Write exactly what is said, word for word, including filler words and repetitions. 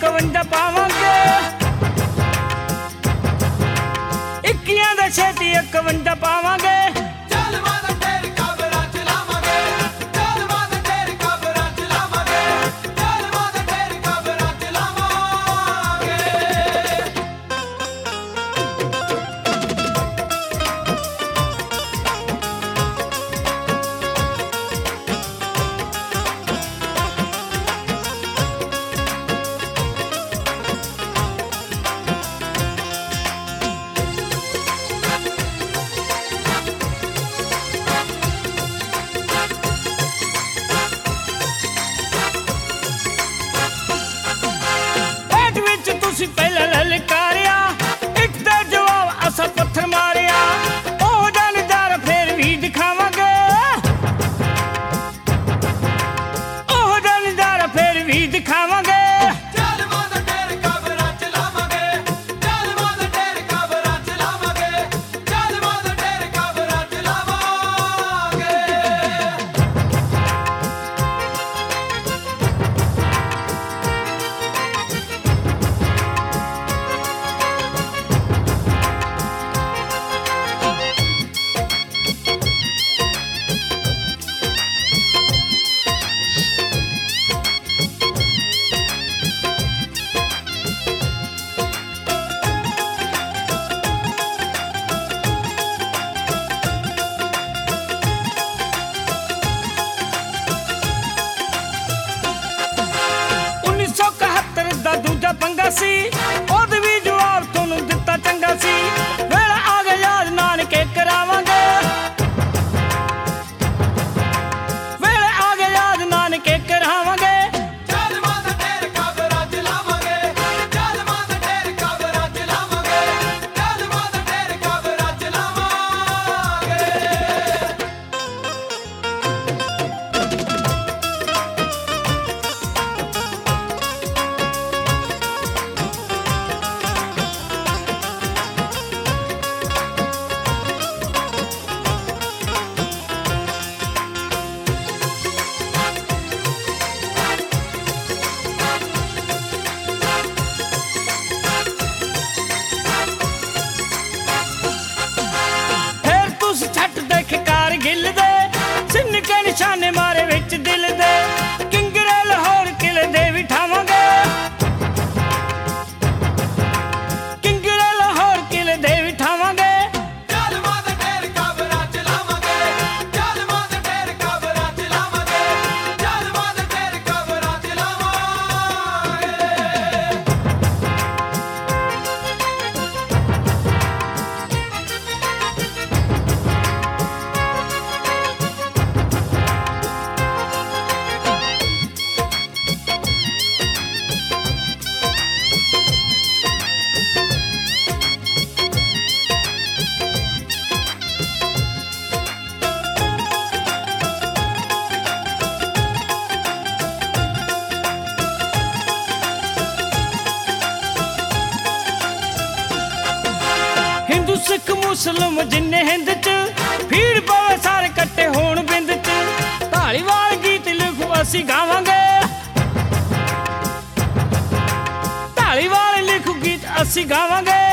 इकवंजा पावांगे इक्कियां दा छेती इकवंजा पावांगे पहला ललकारिया एक दा जवाब असा पत्थर मारिया ओ जानदार फिर भी दिखावांगे ओ जानदार फिर भी दिखावांगे पंगा सी ओद भी जवाब तोनू दिता चंगा सी वेला आ गया याद नानके करावांगे वेला आ गया याद नानके करावांगे निशाने मारे विच दिल दे किंगरे लाहौर किले दे बिठावांगे किंगरे लाहौर किले दे बिठावांगे हिंदू सिख मुस्लिम जिन्ने हिंद च भीड़ पवे सारे कट्टे होण बिंद च ढालीवाल गीत लिखो असी गावांगे ढालीवाल लिखो गीत असी गावांगे